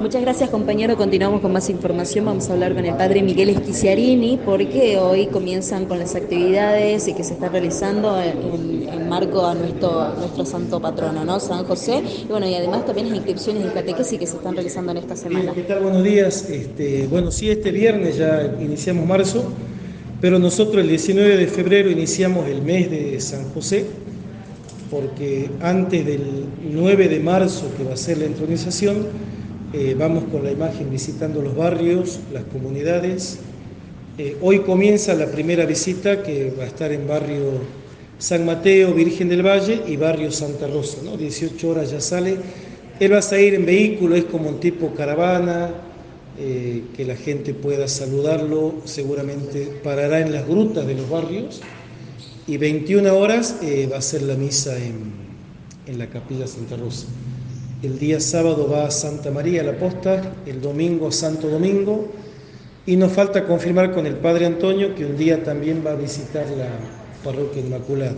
Muchas gracias, compañero. Continuamos con más información. Vamos a hablar con el padre Miguel Esquiciarini porque hoy comienzan con las actividades y que se están realizando en marco a nuestro santo patrono, ¿no? San José. Y bueno, y además también las inscripciones de catequesis que se están realizando en esta Bien, semana. ¿qué tal? Buenos días. Bueno, sí, este viernes ya iniciamos marzo, pero nosotros el 19 de febrero iniciamos el mes de San José, porque antes del 9 de marzo, que va a ser la entronización, vamos con la imagen visitando los barrios, las comunidades. Hoy comienza la primera visita que va a estar en barrio San Mateo, Virgen del Valle y barrio Santa Rosa, ¿no? 18 horas ya sale. Él va a salir en vehículo, es como un tipo caravana, que la gente pueda saludarlo, seguramente parará en las grutas de los barrios y 21 horas va a ser la misa en la capilla Santa Rosa. El día sábado va a Santa María la Posta, el domingo a Santo Domingo, y nos falta confirmar con el Padre Antonio que un día también va a visitar la Parroquia Inmaculada.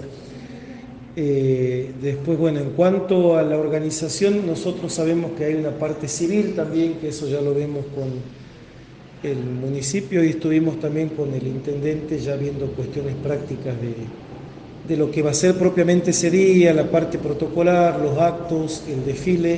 Después, bueno, en cuanto a la organización, nosotros sabemos que hay una parte civil también, que eso ya lo vemos con el municipio y estuvimos también con el intendente ya viendo cuestiones prácticas de lo que va a ser propiamente ese día, la parte protocolar, los actos, el desfile.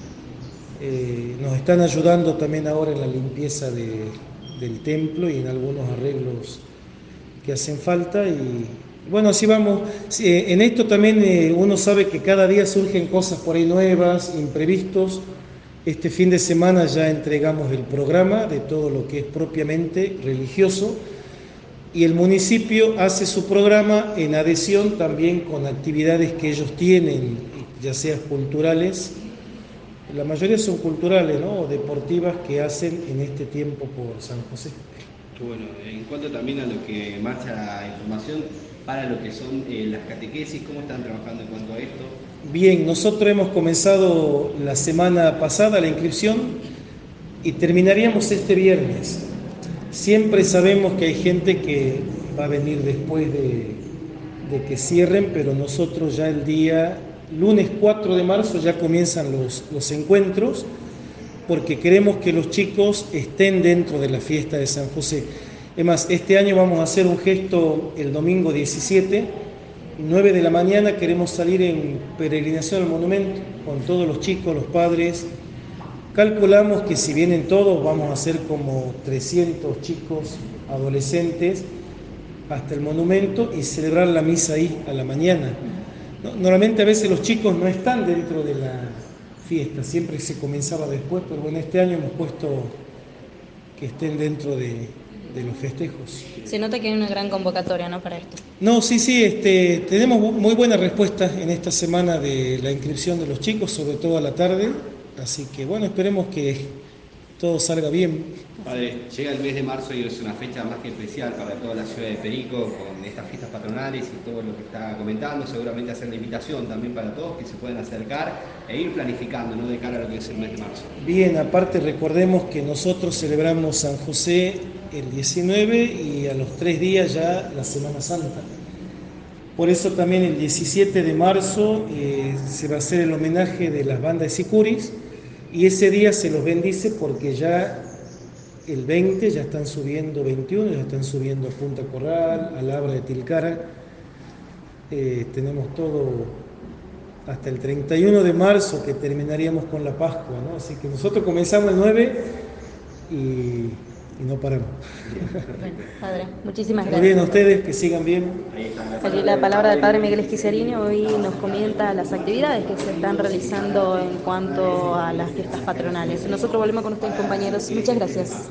Nos están ayudando también ahora en la limpieza del templo y en algunos arreglos que hacen falta y bueno, así vamos. Sí, en esto también uno sabe que cada día surgen cosas por ahí nuevas, imprevistos. Este fin de semana ya entregamos el programa de todo lo que es propiamente religioso y el municipio hace su programa en adhesión también con actividades que ellos tienen, ya sean culturales, la mayoría son culturales, ¿no? O deportivas que hacen en este tiempo por San José. Bueno, en cuanto también a lo que marcha la información para lo que son las catequesis, ¿cómo están trabajando en cuanto a esto? Bien, nosotros hemos comenzado la semana pasada la inscripción y terminaríamos este viernes. Siempre sabemos que hay gente que va a venir después de que cierren, pero nosotros ya el día lunes 4 de marzo ya comienzan los encuentros porque queremos que los chicos estén dentro de la fiesta de San José. Es más, este año vamos a hacer un gesto el domingo 17, 9 de la mañana, queremos salir en peregrinación al monumento con todos los chicos, los padres. Calculamos que si vienen todos vamos a ser como 300 chicos, adolescentes, hasta el monumento y celebrar la misa ahí a la mañana. Normalmente a veces los chicos no están dentro de la fiesta, siempre se comenzaba después, pero bueno, este año hemos puesto que estén dentro de los festejos. Se nota que hay una gran convocatoria, ¿no?, para esto. No, sí, tenemos muy buena respuesta en esta semana de la inscripción de los chicos, sobre todo a la tarde, así que bueno, esperemos que todo salga bien. Padre, llega el mes de marzo y es una fecha más que especial para toda la ciudad de Perico, con estas fiestas patronales y todo lo que está comentando, seguramente hacer la invitación también para todos que se puedan acercar e ir planificando, ¿no?, de cara a lo que es el mes de marzo. Bien, aparte recordemos que nosotros celebramos San José el 19 y a los 3 días ya la Semana Santa. Por eso también el 17 de marzo se va a hacer el homenaje de las bandas de sicuris y ese día se los bendice porque ya el 20 ya están subiendo, 21 ya están subiendo a Punta Corral, a Labra de Tilcara. Tenemos todo hasta el 31 de marzo que terminaríamos con la Pascua, ¿no? Así que nosotros comenzamos el 9 y no paramos. Bueno, padre, muchísimas Muy gracias. bien, a ustedes que sigan bien. Aquí la palabra del padre Miguel Esquiciarini hoy nos comenta las actividades que se están realizando en cuanto a las fiestas patronales. Nosotros volvemos con ustedes, compañeros. Muchas gracias.